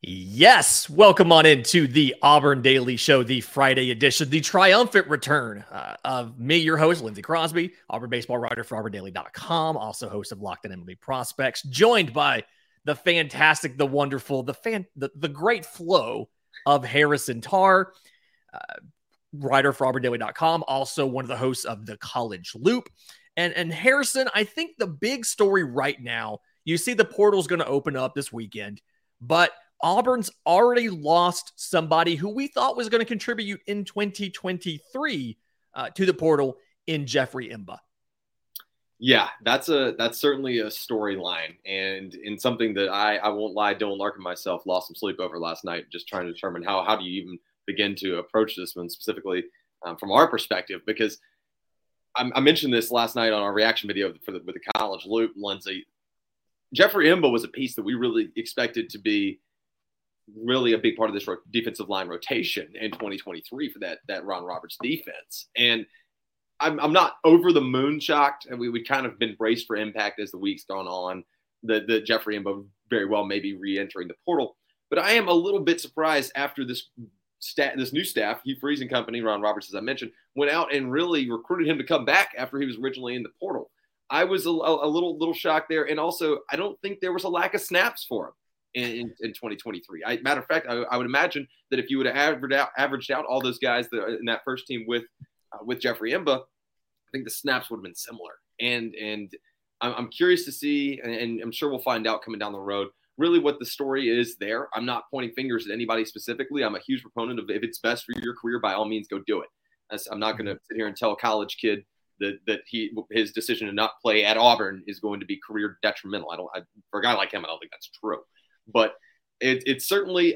Yes, welcome on into the Auburn Daily Show, the Friday edition, the triumphant return of me, your host, Lindsey Crosby, Auburn baseball writer for AuburnDaily.com, also host of Locked On MLB Prospects, joined by the fantastic, the wonderful, the great flow of Harrison Tarr, writer for AuburnDaily.com, also one of the hosts of The College Loop. And Harrison, I think the big story right now, you see the portal's going to open up this weekend, but Auburn's already lost somebody who we thought was going to contribute in 2023 to the portal in Jeffrey Imba. Yeah, that's certainly a storyline, and in something that I won't lie, Dylan Larkin myself lost some sleep over last night, just trying to determine how do you even begin to approach this one specifically from our perspective, because I mentioned this last night on our reaction video with the College Loop, Lindsey. Jeffrey Imba was a piece that we really expected to be really a big part of this defensive line rotation in 2023 for that Ron Roberts defense. And I'm not over the moon shocked. And we kind of been braced for impact as the week's gone on, that Jeffrey Imba very well may be re-entering the portal. But I am a little bit surprised after this new staff, Hugh Freeze and company, Ron Roberts, as I mentioned, went out and really recruited him to come back after he was originally in the portal. I was a little shocked there. And also, I don't think there was a lack of snaps for him in 2023. Matter of fact, I would imagine that if you would have averaged out all those guys that are in that first team with Jeffrey Imba, I think the snaps would have been similar. And I'm curious to see, and I'm sure we'll find out coming down the road, really what the story is there. I'm not pointing fingers at anybody specifically. I'm a huge proponent of, if it's best for your career, by all means, go do it. I'm not going to sit here and tell a college kid that his decision to not play at Auburn is going to be career detrimental. For a guy like him, I don't think that's true. But it's certainly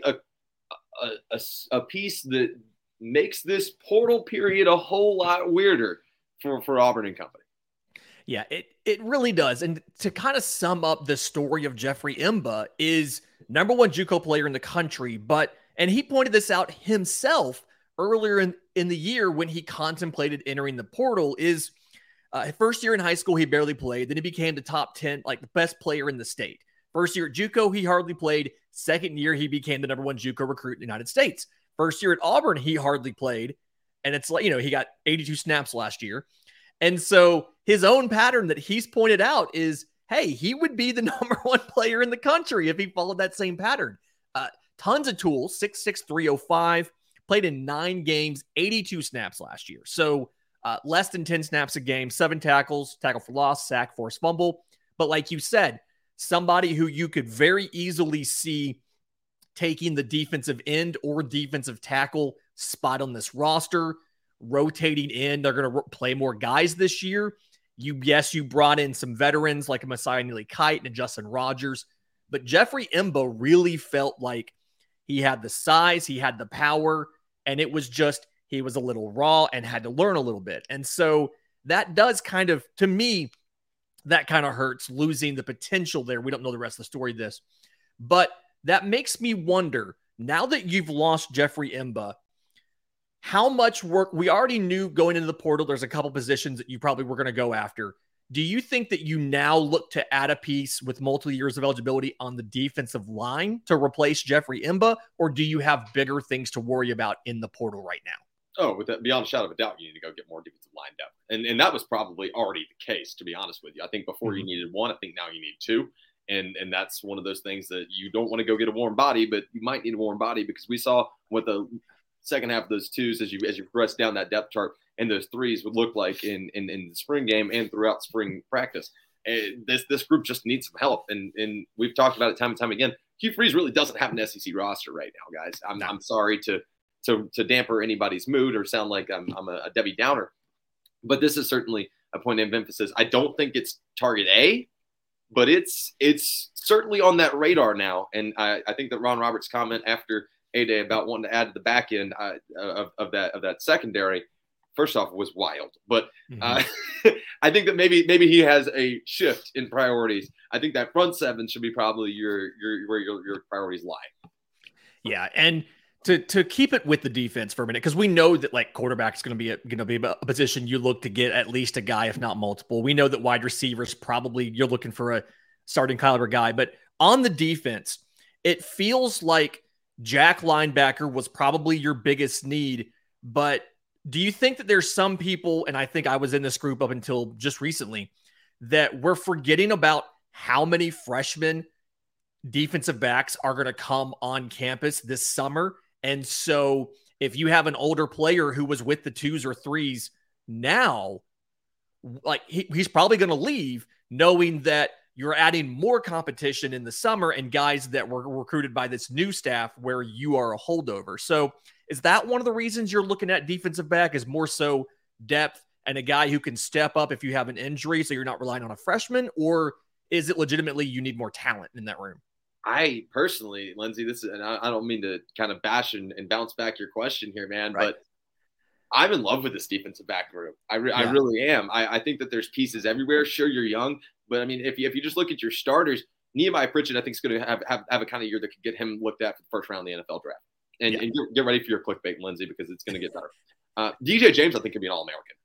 a piece that makes this portal period a whole lot weirder for Auburn and company. Yeah, it really does. And to kind of sum up the story of Jeffrey Imba is number one JUCO player in the country, and he pointed this out himself earlier in the year when he contemplated entering the portal, is first year in high school, he barely played. Then he became the top 10, like the best player in the state. First year at JUCO, he hardly played. Second year, he became the number one JUCO recruit in the United States. First year at Auburn, he hardly played. And it's like, he got 82 snaps last year. And so his own pattern that he's pointed out is, hey, he would be the number one player in the country if he followed that same pattern. Tons of tools, 6'6", 305, played in 9 games, 82 snaps last year. So less than 10 snaps a game, 7 tackles, tackle for loss, sack, forced fumble. But like you said, somebody who you could very easily see taking the defensive end or defensive tackle spot on this roster, rotating in. They're going to play more guys this year. You brought in some veterans like a Messiah Neely Kite and a Justin Rogers, but Jeffrey Imba really felt like he had the size, he had the power, and it was just, he was a little raw and had to learn a little bit. And so that does kind of, to me, that kind of hurts, losing the potential there. We don't know the rest of the story of this. But that makes me wonder, now that you've lost Jeffrey Imba, how much work, we already knew going into the portal, there's a couple positions that you probably were going to go after. Do you think that you now look to add a piece with multiple years of eligibility on the defensive line to replace Jeffrey Imba, or do you have bigger things to worry about in the portal right now? Oh, with that, beyond a shadow of a doubt, you need to go get more defensive line depth. And that was probably already the case, to be honest with you. I think before you needed 1, I think now you need 2. And that's one of those things that you don't want to go get a warm body, but you might need a warm body, because we saw what the second half of those 2s as you progress down that depth chart, and those 3s would look like in the spring game and throughout spring practice. And this group just needs some help. And we've talked about it time and time again. Hugh Freeze really doesn't have an SEC roster right now, guys. I'm sorry to damper anybody's mood or sound like I'm a Debbie Downer, but this is certainly a point of emphasis. I don't think it's target A, but it's certainly on that radar now. And I think that Ron Roberts' comment after A-Day about wanting to add to the back end of that secondary, first off, was wild. But I think that maybe he has a shift in priorities. I think that front 7 should be probably where your priorities lie. Yeah, and to keep it with the defense for a minute, because we know that like quarterback is going to be a position you look to get at least a guy, if not multiple. We know that wide receivers, probably you're looking for a starting caliber guy. But on the defense, it feels like Jack linebacker was probably your biggest need, but do you think that there's some people, and I think I was in this group up until just recently, that we're forgetting about how many freshmen defensive backs are going to come on campus this summer? And so if you have an older player who was with the 2s or 3s now, like he's probably going to leave knowing that you're adding more competition in the summer and guys that were recruited by this new staff where you are a holdover. So is that one of the reasons you're looking at defensive back, is more so depth and a guy who can step up if you have an injury so you're not relying on a freshman? Or is it legitimately you need more talent in that room? I personally, Lindsay, and I don't mean to kind of bash and bounce back your question here, man, right, but I'm in love with this defensive back room. I really am. I think that there's pieces everywhere. Sure, you're young, but I mean, if you just look at your starters, Nehemiah Pritchett, I think, is going to have a kind of year that could get him looked at for the first round of the NFL draft. And get ready for your clickbait, Lindsay, because it's going to get better. DJ James, I think, could be an All-American.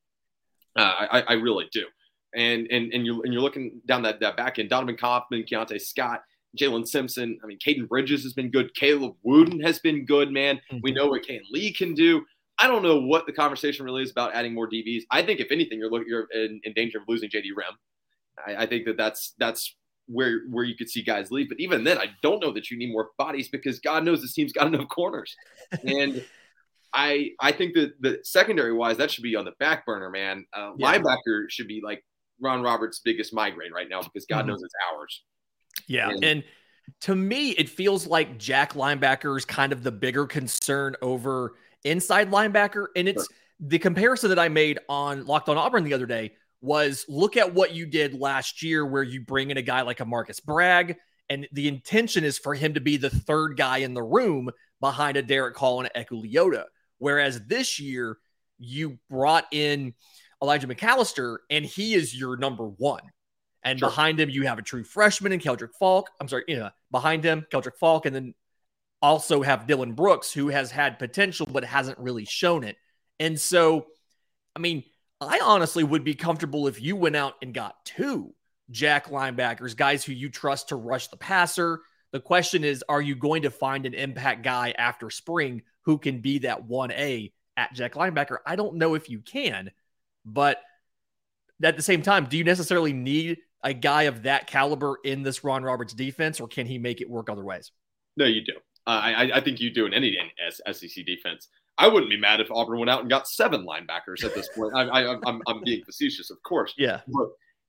I really do. And you're looking down that back end. Donovan Kaufman, Keontae Scott, Jalen Simpson. I mean, Caden Bridges has been good. Caleb Wooden has been good, man. Mm-hmm. We know what Kaden Lee can do. I don't know what the conversation really is about adding more DBs. I think, if anything, you're in danger of losing JD Rem. I think that's where you could see guys leave. But even then, I don't know that you need more bodies, because God knows this team's got enough corners. And I think that the secondary-wise, that should be on the back burner, man. Linebacker should be like Ron Roberts' biggest migraine right now, because God knows it's ours. Yeah, and to me, it feels like Jack linebacker is kind of the bigger concern over inside linebacker. And it's the comparison that I made on Locked on Auburn the other day was, look at what you did last year where you bring in a guy like a Marcus Bragg, and the intention is for him to be the third guy in the room behind a Derek Hall and Eku Leota. Whereas this year, you brought in Elijah McAllister, and he is your number one. And behind him, you have a true freshman in Keldrick Falk. Behind him, Keldrick Falk, and then also have Dylan Brooks, who has had potential but hasn't really shown it. And so, I mean, I honestly would be comfortable if you went out and got 2 Jack linebackers, guys who you trust to rush the passer. The question is, are you going to find an impact guy after spring who can be that 1A at Jack linebacker? I don't know if you can, but at the same time, do you necessarily need a guy of that caliber in this Ron Roberts defense, or can he make it work other ways? No, you do. I think you do in any SEC defense. I wouldn't be mad if Auburn went out and got 7 linebackers at this point. I'm being facetious, of course. Yeah. But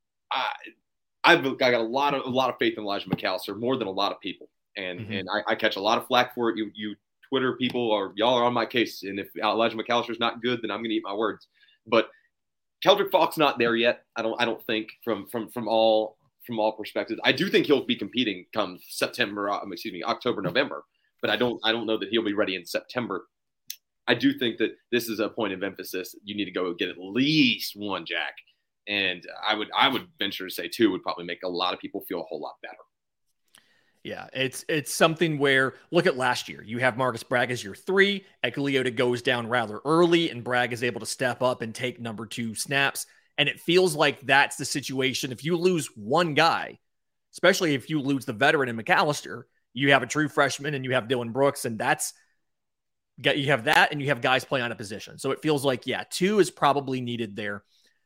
I got a lot of faith in Elijah McAllister, more than a lot of people, and I catch a lot of flack for it. You Twitter people, or y'all are on my case, and if Elijah McAllister's not good, then I'm going to eat my words. But Keldrick Falk's not there yet. I don't think from all perspectives. I do think he'll be competing come October, November, but I don't know that he'll be ready in September. I do think that this is a point of emphasis. You need to go get at least 1 Jack, and I would venture to say 2 would probably make a lot of people feel a whole lot better. Yeah, it's something where, look at last year. You have Marcus Bragg as your 3. Eku Leota goes down rather early, and Bragg is able to step up and take number 2 snaps. And it feels like that's the situation. If you lose 1 guy, especially if you lose the veteran in McAllister, you have a true freshman and you have Dylan Brooks, and you have that, and you have guys playing on a position. So it feels like, 2 is probably needed there.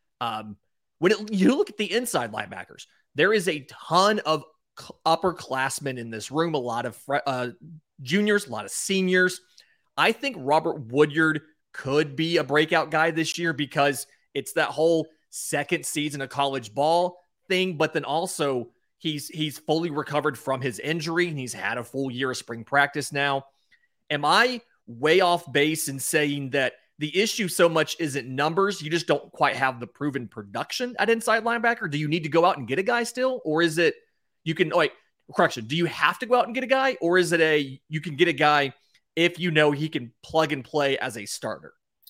You look at the inside linebackers, there is a ton of upperclassmen in this room, a lot of juniors, a lot of seniors. I think Robert Woodyard could be a breakout guy this year, because it's that whole second season of college ball thing, but then also he's fully recovered from his injury, and he's had a full year of spring practice now. Am I way off base in saying that the issue so much isn't numbers, you just don't quite have the proven production at inside linebacker? Do you need to go out and get a guy still, or is it you can, do you have to go out and get a guy, or is it you can get a guy if you know he can plug and play as a starter?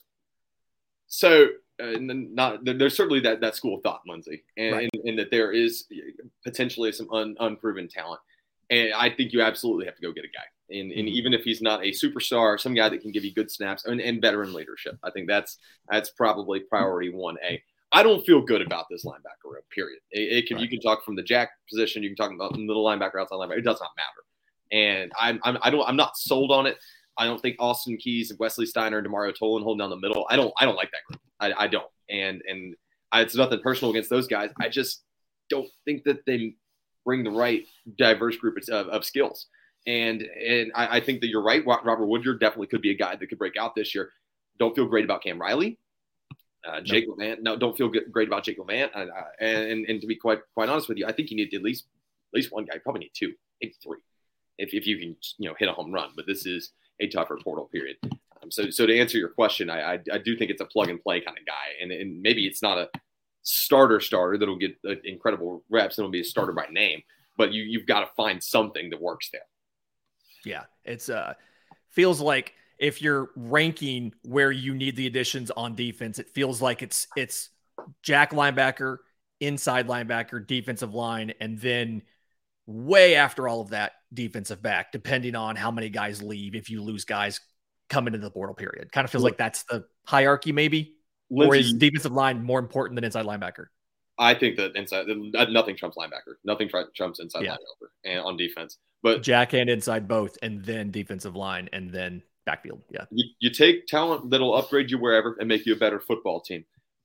So there's certainly that school of thought, Lindsay, and that there is potentially some unproven talent. And I think you absolutely have to go get a guy. And even if he's not a superstar, some guy that can give you good snaps and veteran leadership. I think that's probably priority 1A. I don't feel good about this linebacker room, period. You can talk from the Jack position. You can talk about middle linebacker, outside linebacker. It does not matter. And I'm not sold on it. I don't think Austin Keys and Wesley Steiner and DeMario Tolan holding down the middle. I don't like that group. I don't. And it's nothing personal against those guys. I just don't think that they bring the right diverse group of skills. And I think that you're right. Robert Woodyard definitely could be a guy that could break out this year. Don't feel great about Cam Riley. Jake LeMant. No, don't feel great about Jake LeMant. And to be quite honest with you, I think you need at least one guy. You probably need two, maybe three, if you can hit a home run. But this is a tougher portal period. So to answer your question, I do think it's a plug and play kind of guy, and maybe it's not a starter that'll get incredible reps and it'll be a starter by name, but you've got to find something that works there. Yeah, it's feels like if you're ranking where you need the additions on defense, it feels like it's jack linebacker, inside linebacker, defensive line, and then way after all of that, defensive back, depending on how many guys leave. If you lose guys coming into the portal period, kind of feels like that's the hierarchy, maybe. Lindsay, or is defensive line more important than inside linebacker? I think that nothing trumps linebacker. Nothing trumps inside linebacker and on defense. But jack and inside both, and then defensive line, and then backfield. Yeah. You take talent that'll upgrade you wherever and make you a better football team.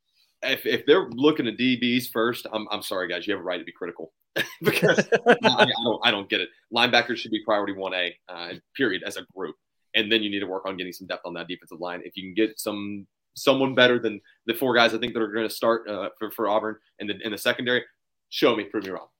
If they're looking at DBs first, I'm sorry, guys. You have a right to be critical because I don't get it. Linebackers should be priority 1A, period, as a group. And then you need to work on getting some depth on that defensive line. If you can get someone better than the four guys I think that are going to start for Auburn in the secondary, show me, prove me wrong.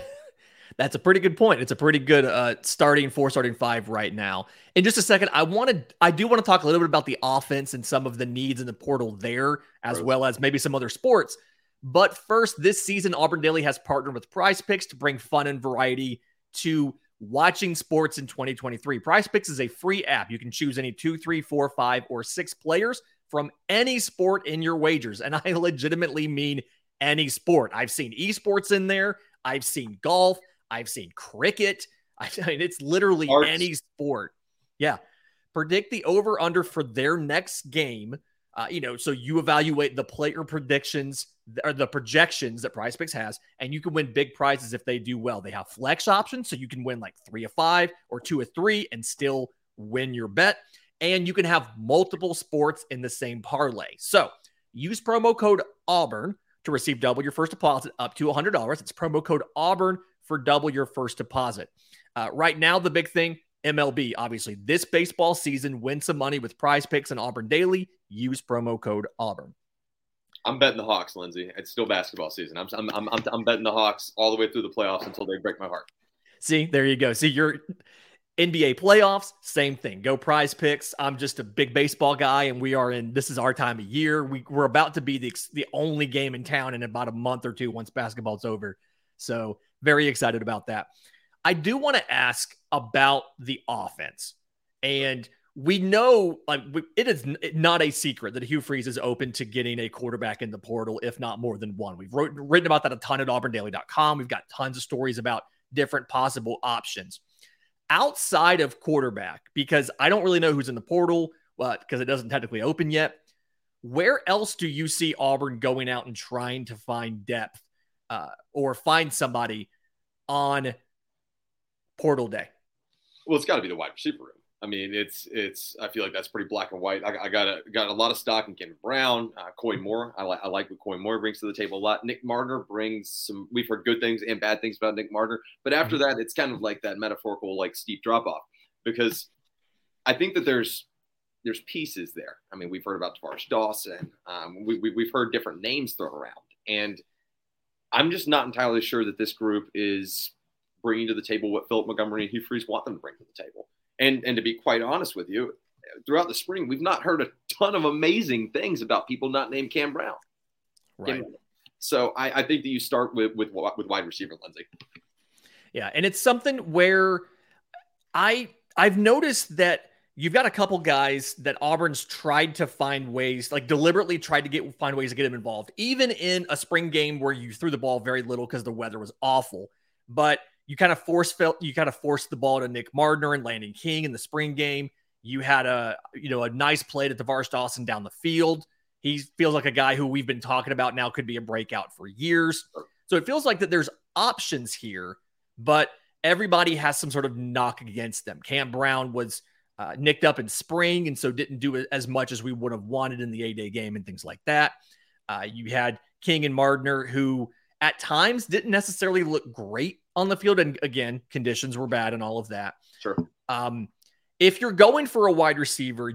That's a pretty good point. It's a pretty good starting five right now. In just a second, I do want to talk a little bit about the offense and some of the needs in the portal there, as well as maybe some other sports. But first, this season, Auburn Daily has partnered with Prize Picks to bring fun and variety to watching sports in 2023. Prize Picks is a free app. You can choose any 2, 3, 4, 5, or 6 players from any sport in your wagers. And I legitimately mean any sport. I've seen esports in there. I've seen golf. I've seen cricket. I mean, it's literally any sport. Yeah. Predict the over-under for their next game. So you evaluate the player predictions or the projections that Prize Picks has, and you can win big prizes if they do well. They have flex options, so you can win like 3 of 5 or 2 of 3 and still win your bet. And you can have multiple sports in the same parlay. So use promo code Auburn to receive double your first deposit up to $100. It's promo code Auburn for double your first deposit. Right now, the big thing, MLB, obviously. This baseball season, win some money with Prize Picks and Auburn Daily. Use promo code Auburn. I'm betting the Hawks, Lindsay. It's still basketball season. I'm betting the Hawks all the way through the playoffs until they break my heart. See, there you go. See, your NBA playoffs, same thing. Go Prize Picks. I'm just a big baseball guy, and this is our time of year. We're about to be the only game in town in about a month or two once basketball's over. So very excited about that. I do want to ask about the offense. And we know it is not a secret that Hugh Freeze is open to getting a quarterback in the portal, if not more than one. We've written about that a ton at auburndaily.com. We've got tons of stories about different possible options. Outside of quarterback, because I don't really know who's in the portal, because it doesn't technically open yet, where else do you see Auburn going out and trying to find depth or find somebody on portal day? Well, it's got to be the wide receiver room. I mean, it's. I feel like that's pretty black and white. I got a lot of stock in Kevin Brown, Coy Moore. I like what Coy Moore brings to the table a lot. Nick Mardner brings some. We've heard good things and bad things about Nick Mardner, but after that, it's kind of like that metaphorical, like steep drop off, because I think that there's pieces there. I mean, we've heard about Tavares Dawson. We've heard different names thrown around, and I'm just not entirely sure that this group is bringing to the table what Philip Montgomery and Hugh Freeze want them to bring to the table. And to be quite honest with you, throughout the spring, we've not heard a ton of amazing things about people not named Cam Brown. Right. So I think that you start with wide receiver, Lindsay. Yeah, and it's something where I've noticed that you've got a couple guys that Auburn's tried to find ways, like deliberately tried to find ways to get him involved, even in a spring game where you threw the ball very little because the weather was awful. But you kind of forced the ball to Nick Mardner and Landon King in the spring game. You had a nice play to Tavares Dawson down the field. He feels like a guy who we've been talking about now could be a breakout for years. So it feels like that there's options here, but everybody has some sort of knock against them. Cam Brown was nicked up in spring, and so didn't do as much as we would have wanted in the A-Day game and things like that. You had King and Mardner, who at times didn't necessarily look great on the field. And again, conditions were bad and all of that. Sure. If you're going for a wide receiver,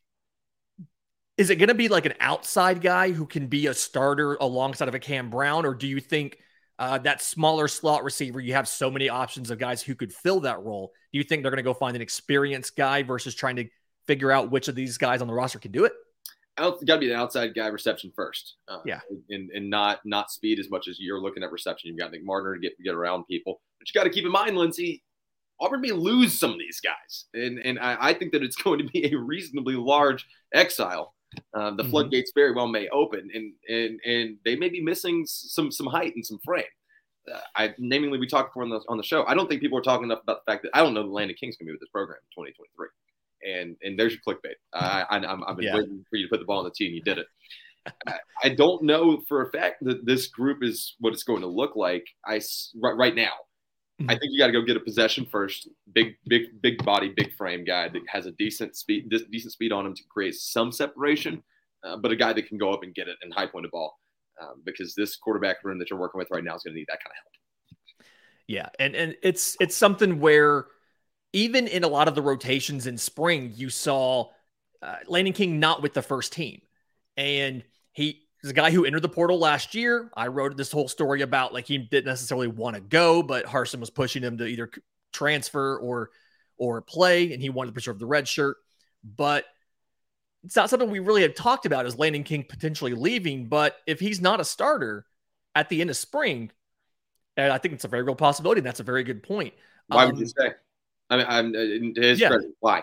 is it going to be like an outside guy who can be a starter alongside of a Cam Brown? Or do you think that smaller slot receiver, you have so many options of guys who could fill that role? Do you think they're going to go find an experienced guy versus trying to figure out which of these guys on the roster can do it? Got to be the outside guy, reception first. Yeah. And not speed as much as you're looking at reception. You've got Nick Mardner to get around people. But you got to keep in mind, Lindsay, Auburn may lose some of these guys. And I think that it's going to be a reasonably large exile. The floodgates very well may open, and they may be missing some height and some frame. Namely, we talked before on the show. I don't think people are talking enough about the fact that I don't know that Landon King's going to be with this program in 2023. And there's your clickbait. I've been waiting for you to put the ball on the tee, and you did it. I don't know for a fact that this group is what it's going to look like. Right now, I think you got to go get a possession first, big body, big frame guy that has a decent speed on him to create some separation, but a guy that can go up and get it and high point the ball, because this quarterback room that you're working with right now is going to need that kind of help. Yeah, and it's something where even in a lot of the rotations in spring, you saw Landon King not with the first team. And he is a guy who entered the portal last year. I wrote this whole story about like he didn't necessarily want to go, but Harsin was pushing him to either transfer or play, and he wanted to preserve the red shirt. But it's not something we really had talked about as Landon King potentially leaving. But if he's not a starter at the end of spring, and I think it's a very real possibility, and that's a very good point. Why would you say? I mean, credit, why?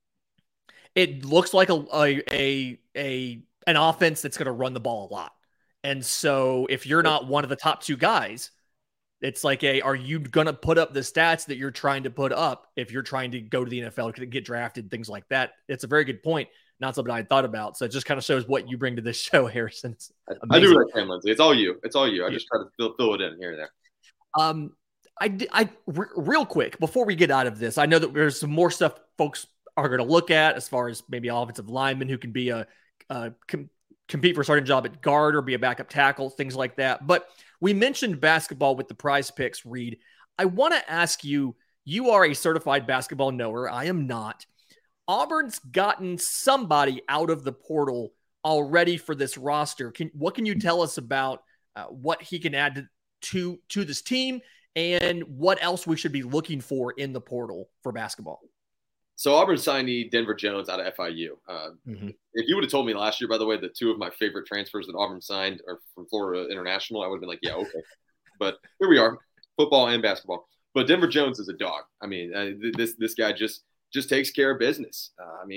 It looks like an offense that's going to run the ball a lot. And so if you're not one of the top two guys, it's like are you going to put up the stats that you're trying to put up if you're trying to go to the NFL, get drafted, things like that? It's a very good point. Not something I thought about. So it just kind of shows what you bring to this show, Harrison. I do what I can, Lindsay. It's all you. I just try to fill it in here and there. Real quick, before we get out of this, I know that there's some more stuff folks are going to look at as far as maybe offensive linemen who can be compete for a starting job at guard or be a backup tackle, things like that. But we mentioned basketball with the Prize Picks, Reed. I want to ask you, you are a certified basketball knower. I am not. Auburn's gotten somebody out of the portal already for this roster. What can you tell us about what he can add to this team and what else we should be looking for in the portal for basketball? So Auburn signed Denver Jones out of FIU. If you would have told me last year, by the way, that two of my favorite transfers that Auburn signed are from Florida International, I would have been like, yeah, okay. But here we are, football and basketball. But Denver Jones is a dog. I mean, this guy just takes care of business.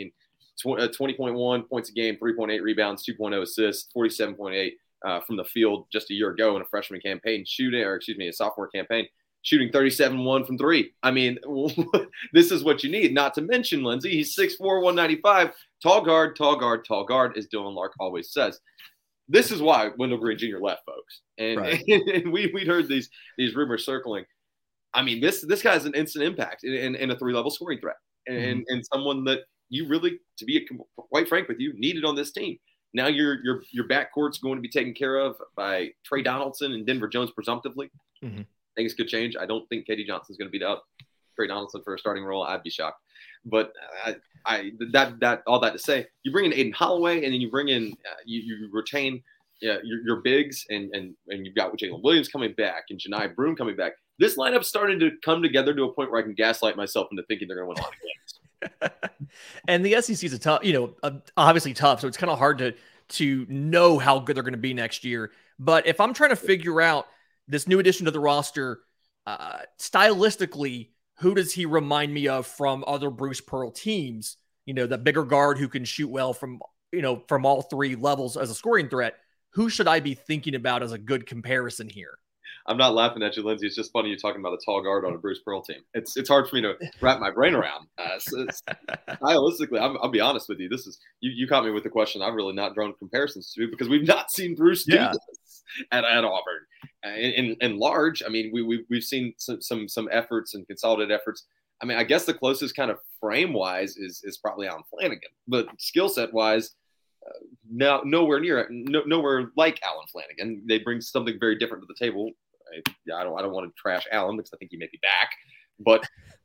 20.1 points a game, 3.8 rebounds, 2.0 assists, 47.8 from the field just a year ago in a freshman campaign, a sophomore campaign. Shooting 37-1 from three. I mean, this is what you need. Not to mention, Lindsay, he's 6'4", 195, tall guard, as Dylan Lark always says. This is why Wendell Green Jr. left, folks. And, right. and we'd heard these rumors circling. I mean, this guy has an instant impact in a three-level scoring threat, and someone that you really, to be quite frank with you, needed on this team. Now your backcourt's going to be taken care of by Trey Donaldson and Denver Jones presumptively. Things could change. I don't think Katie Johnson's going to beat out Trey Donaldson for a starting role. I'd be shocked. But that all that to say, you bring in Aiden Holloway, and then you bring in you retain your bigs, and you've got Jalen Williams coming back and Janai Broome coming back. This lineup's starting to come together to a point where I can gaslight myself into thinking they're going to win a lot of games. And the SEC is obviously tough, so it's kind of hard to know how good they're going to be next year. But if I'm trying to figure out this new addition to the roster, stylistically, who does he remind me of from other Bruce Pearl teams? The bigger guard who can shoot well from all three levels as a scoring threat. Who should I be thinking about as a good comparison here? I'm not laughing at you, Lindsay. It's just funny you talking about a tall guard on a Bruce Pearl team. It's hard for me to wrap my brain around. Stylistically, I'll be honest with you. This is you caught me with the question I've really not drawn comparisons to because we've not seen Bruce do this at Auburn. in large, I mean, we've seen some efforts and consolidated efforts. I mean, I guess the closest kind of frame wise is probably Alan Flanagan, but skill set wise, nowhere like Alan Flanagan. They bring something very different to the table. I don't want to trash Alan because I think he may be back, but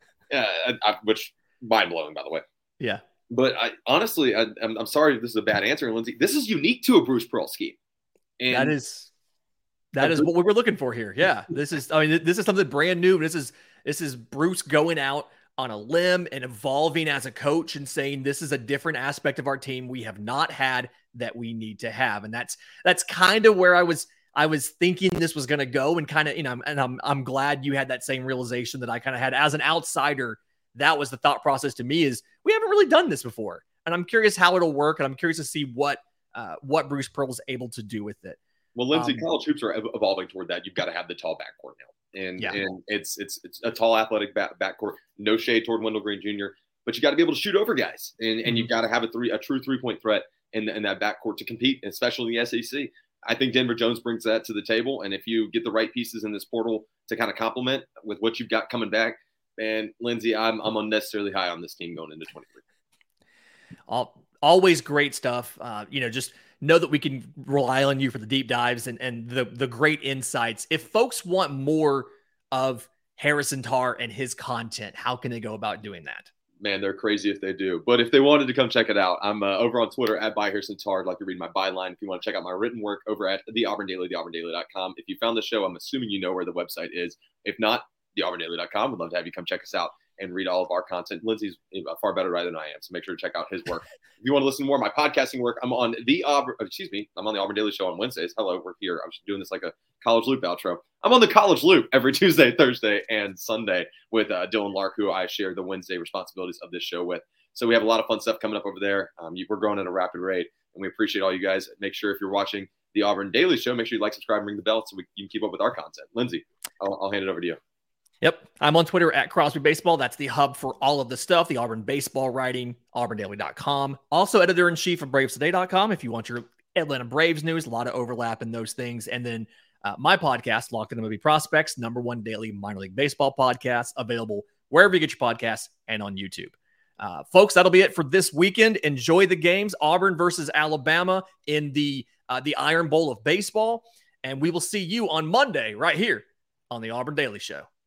which mind blowing, by the way. Yeah. But honestly, I'm sorry if this is a bad answer, Lindsay. This is unique to a Bruce Pearl scheme. And that is what we were looking for here. Yeah. This is something brand new. This is Bruce going out on a limb and evolving as a coach and saying, this is a different aspect of our team we have not had that we need to have. And that's kind of where I was thinking this was going to go, and kind of, and I'm glad you had that same realization that I kind of had as an outsider. That was the thought process to me, is we haven't really done this before. And I'm curious how it'll work. And I'm curious to see what Bruce Pearl is able to do with it. Well, Lindsay, college hoops are evolving toward that. You've got to have the tall backcourt now. And it's a tall athletic backcourt. No shade toward Wendell Green Jr., but you got to be able to shoot over guys. And you've got to have a true 3-point threat in that backcourt to compete, especially in the SEC. I think Denver Jones brings that to the table. And if you get the right pieces in this portal to kind of complement with what you've got coming back, man, Lindsay, I'm unnecessarily high on this team going into 23. Always great stuff. Just know that we can rely on you for the deep dives and the great insights. If folks want more of Harrison Tarr and his content, how can they go about doing that? Man, they're crazy if they do. But if they wanted to come check it out, I'm over on Twitter at @ByHarrisonTarr. I'd like to read my byline. If you want to check out my written work, over at the Auburn Daily, theauburndaily.com. If you found the show, I'm assuming you know where the website is. If not, theauburndaily.com. We'd love to have you come check us out and read all of our content. Lindsay's a far better writer than I am, so make sure to check out his work. If you want to listen to more of my podcasting work, I'm on the Auburn Daily Show on Wednesdays. Hello, we're here. I'm just doing this like a College Loop outro. I'm on the College Loop every Tuesday, Thursday, and Sunday with Dylan Lark, who I share the Wednesday responsibilities of this show with. So we have a lot of fun stuff coming up over there. We're growing at a rapid rate, and we appreciate all you guys. Make sure if you're watching the Auburn Daily Show, make sure you like, subscribe, and ring the bell so you can keep up with our content. Lindsay, I'll hand it over to you. Yep. I'm on Twitter at Crosby Baseball. That's the hub for all of the stuff, the Auburn baseball writing, auburndaily.com. Also editor-in-chief of bravestoday.com. If you want your Atlanta Braves news, a lot of overlap in those things. And then my podcast, Locked On MLB Prospects, #1 daily minor league baseball podcast, available wherever you get your podcasts and on YouTube. Folks, that'll be it for this weekend. Enjoy the games. Auburn versus Alabama in the Iron Bowl of baseball. And we will see you on Monday right here on the Auburn Daily Show.